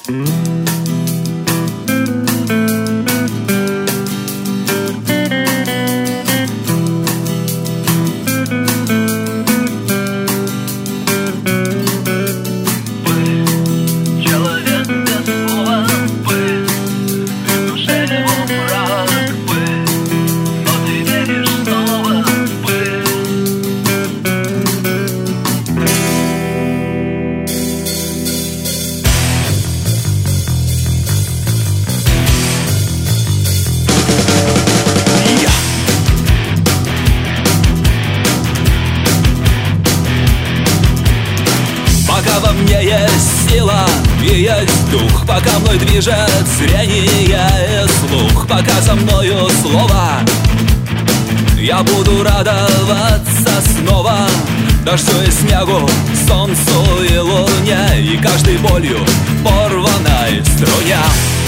Пока во мне есть сила и есть дух, пока мной движет зрение и слух, пока за мною слово, я буду радоваться снова дождю и снегу, солнцу и луне, и каждой болью порванной струне.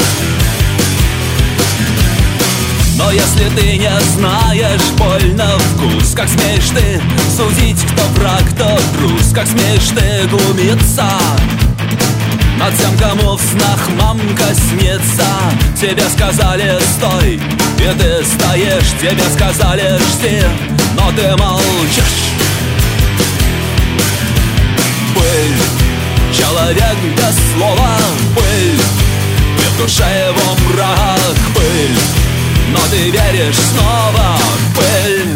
Но если ты не знаешь боль на вкус, как смеешь ты судить, кто враг, кто трус? Как смеешь ты глумиться над тем, кому в снах мамка снится? Тебе сказали «стой», и ты стоишь. Тебе сказали «жди», но ты молчишь. Пыль, человек без слова, пыль, и в душе его мрак, пыль, но ты веришь снова. Пыль,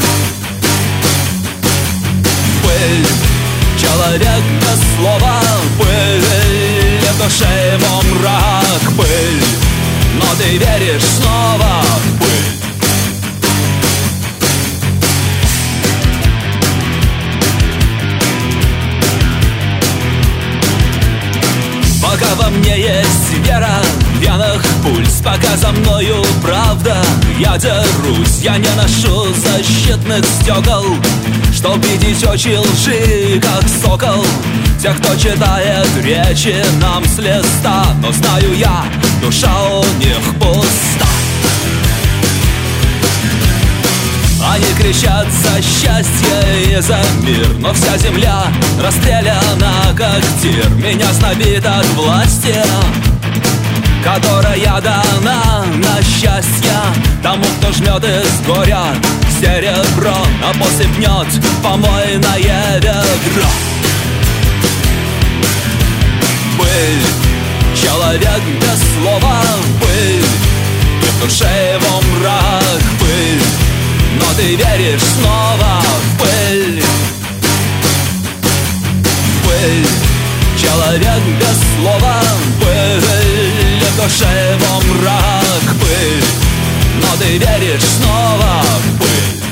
пыль, человек без слова, пыль, и в душе его мрак, пыль, но ты веришь снова. Пыль. Пока во мне есть вера, в венах пульс, пока за мною правда, я дерусь. Я не ношу защитных стекол, чтоб видеть очи лжи, как сокол тех, кто читает речи нам с листа. Но знаю я, душа у них пуста. Они кричат за счастье и за мир, но вся земля расстреляна как тир. Меня знобит от власти, которая дана на счастье тому, кто жмет из горя серебро, а после пнет помойное ведро. Пыль, человек без слова, пыль, и в душе его мрак, пыль, но ты веришь снова. Пыль, пыль, человек без слова, пыль, и в душе его мрак, пыль, но ты веришь снова. Пыль.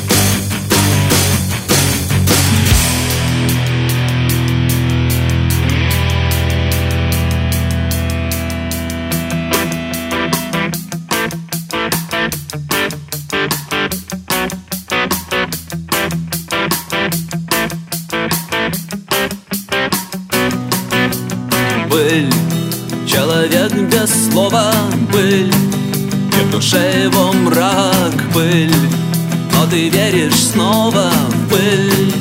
Пыль, человек без слова, пыль, и в душе его мрак, пыль, но ты веришь снова. Пыль,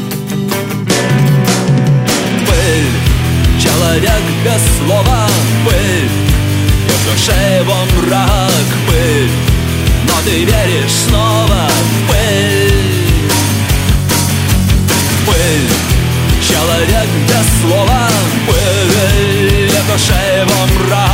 пыль, человек без слова, пыль, и в душе его мрак, пыль, но ты веришь снова. Пыль, пыль, человек без слова, пыль, в душе его мрак.